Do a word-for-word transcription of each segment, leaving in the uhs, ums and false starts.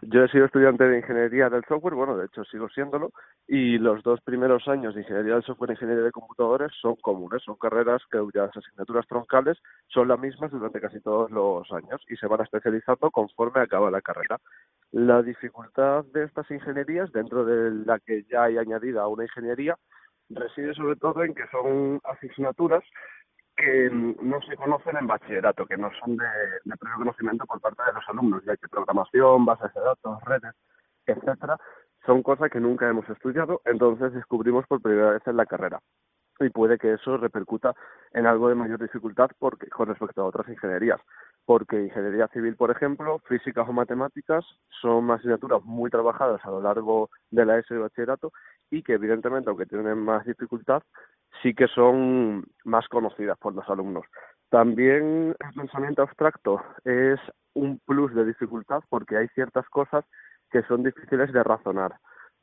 Yo he sido estudiante de ingeniería del software, bueno, de hecho sigo siéndolo, y los dos primeros años de ingeniería del software e ingeniería de computadores son comunes, son carreras que las asignaturas troncales son las mismas durante casi todos los años y se van especializando conforme acaba la carrera. La dificultad de estas ingenierías, dentro de la que ya hay añadida una ingeniería, reside sobre todo en que son asignaturas que mm, no se conocen en bachillerato, que no son de, de pleno conocimiento por parte de los alumnos, ya que programación, bases de datos, redes, etcétera, son cosas que nunca hemos estudiado, entonces descubrimos por primera vez en la carrera. Y puede que eso repercuta en algo de mayor dificultad porque, con respecto a otras ingenierías. Porque ingeniería civil, por ejemplo, físicas o matemáticas son asignaturas muy trabajadas a lo largo de la ESO y bachillerato y que evidentemente, aunque tienen más dificultad, sí que son más conocidas por los alumnos. También el pensamiento abstracto es un plus de dificultad porque hay ciertas cosas que son difíciles de razonar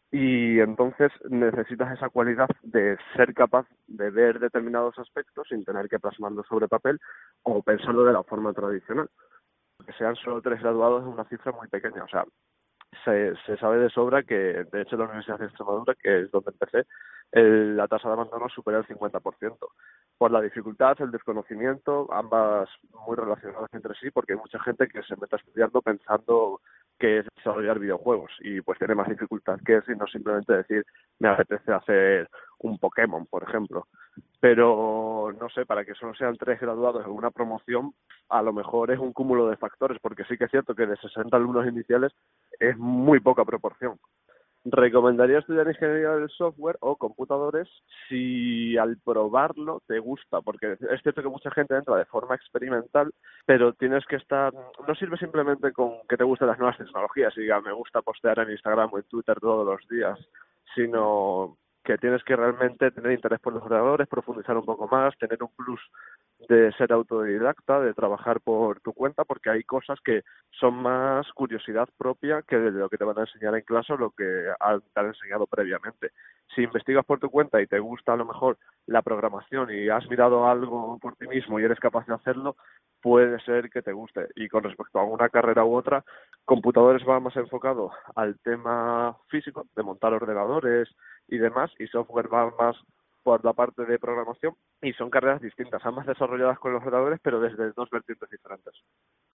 y entonces necesitas esa cualidad de ser capaz de ver determinados aspectos sin tener que plasmarlo sobre papel o pensarlo de la forma tradicional. Que sean solo tres graduados es una cifra muy pequeña, o sea, se, se sabe de sobra que, de hecho, en la Universidad de Extremadura, que es donde empecé, el- la tasa de abandono supera el cincuenta por ciento. Por la dificultad, el desconocimiento, ambas muy relacionadas entre sí, porque hay mucha gente que se mete estudiando pensando que es desarrollar videojuegos y pues tiene más dificultad que eso y no simplemente decir me apetece hacer un Pokémon, por ejemplo. Pero no sé, para que solo sean tres graduados en una promoción, a lo mejor es un cúmulo de factores, porque sí que es cierto que de sesenta alumnos iniciales es muy poca proporción. Recomendaría estudiar ingeniería del software o computadores si al probarlo te gusta, porque es cierto que mucha gente entra de forma experimental, pero tienes que estar, no sirve simplemente con que te gusten las nuevas tecnologías y diga me gusta postear en Instagram o en Twitter todos los días, sino que tienes que realmente tener interés por los ordenadores, profundizar un poco más, tener un plus de ser autodidacta, de trabajar por tu cuenta, porque hay cosas que son más curiosidad propia que de lo que te van a enseñar en clase o lo que han- te han enseñado previamente. Si investigas por tu cuenta y te gusta a lo mejor la programación y has mirado algo por ti mismo y eres capaz de hacerlo, puede ser que te guste. Y con respecto a una carrera u otra, computadores va más enfocado al tema físico, de montar ordenadores y demás, y software va más por la parte de programación, y son carreras distintas, ambas desarrolladas con los ordenadores, pero desde dos vertientes diferentes.